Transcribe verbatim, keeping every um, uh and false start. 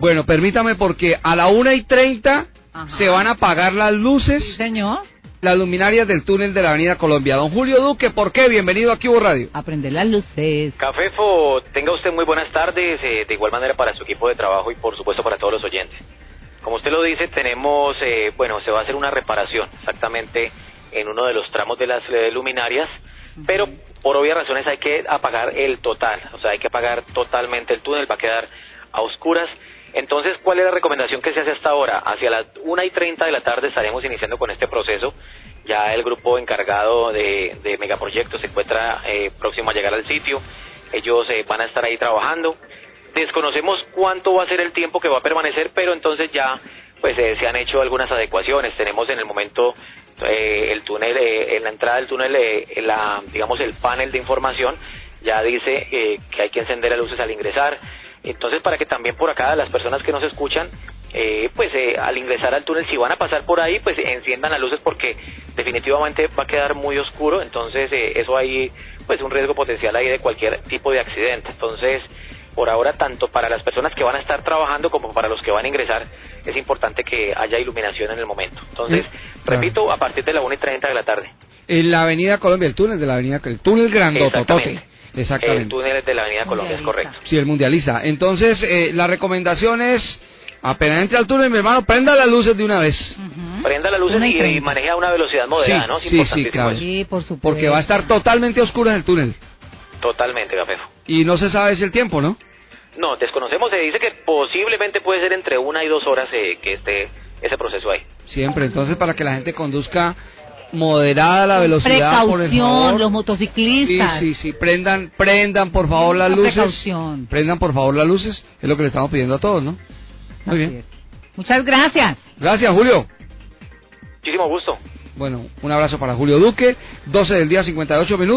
Bueno, permítame porque a la una y treinta Ajá. se van a apagar las luces. Sí, señor. Las luminarias del túnel de la Avenida Colombia. Don Julio Duque, ¿por qué? Bienvenido aquí a Cubo Radio. Aprender las luces. Cafefo, tenga usted muy buenas tardes, eh, de igual manera para su equipo de trabajo y por supuesto para todos los oyentes. Como usted lo dice, tenemos, eh, bueno, se va a hacer una reparación exactamente en uno de los tramos de las eh, luminarias, uh-huh. pero por obvias razones hay que apagar el total, o sea, hay que apagar totalmente el túnel, va a quedar a oscuras. Entonces, ¿cuál es la recomendación que se hace hasta ahora? Hacia las una y treinta de la tarde estaremos iniciando con este proceso. Ya el grupo encargado de, de Megaproyectos se encuentra eh, próximo a llegar al sitio. Ellos eh, van a estar ahí trabajando. Desconocemos cuánto va a ser el tiempo que va a permanecer, pero entonces ya pues eh, se han hecho algunas adecuaciones. Tenemos en el momento eh, el túnel, eh, en la entrada del túnel, eh, la, digamos el panel de información ya dice eh, que hay que encender las luces al ingresar. Entonces, para que también por acá las personas que nos escuchan, eh, pues eh, al ingresar al túnel, si van a pasar por ahí, pues enciendan las luces porque definitivamente va a quedar muy oscuro. Entonces, eh, eso hay pues un riesgo potencial ahí de cualquier tipo de accidente. Entonces, por ahora, tanto para las personas que van a estar trabajando como para los que van a ingresar, es importante que haya iluminación en el momento. Entonces, sí, claro. repito, a partir de la una y treinta de la tarde. En la Avenida Colombia, el túnel de la Avenida, el túnel grandototote. Exactamente. El túnel de la Avenida Colombia, es correcto. Sí, el mundialista. Entonces, eh, la recomendación es, apenas entre al túnel, mi hermano, prenda las luces de una vez. Uh-huh. Prenda las luces y, y maneje a una velocidad moderada, sí, ¿no? Es sí, sí, claro. Sí, por supuesto. Porque va a estar totalmente oscuro en el túnel. Totalmente, Cafefo. Y no se sabe si el tiempo, ¿no? No, desconocemos, se dice que posiblemente puede ser entre una y dos horas eh, que esté ese proceso ahí. Siempre, entonces, para que la gente conduzca moderada la velocidad, por el favor. Los motociclistas. Sí, sí, sí, prendan, prendan por favor las luces. Precaución. Prendan por favor las luces, es lo que le estamos pidiendo a todos, ¿no? Muy Así bien. Es. Muchas gracias. Gracias, Julio. Muchísimo gusto. Bueno, un abrazo para Julio Duque, doce del día, cincuenta y ocho minutos.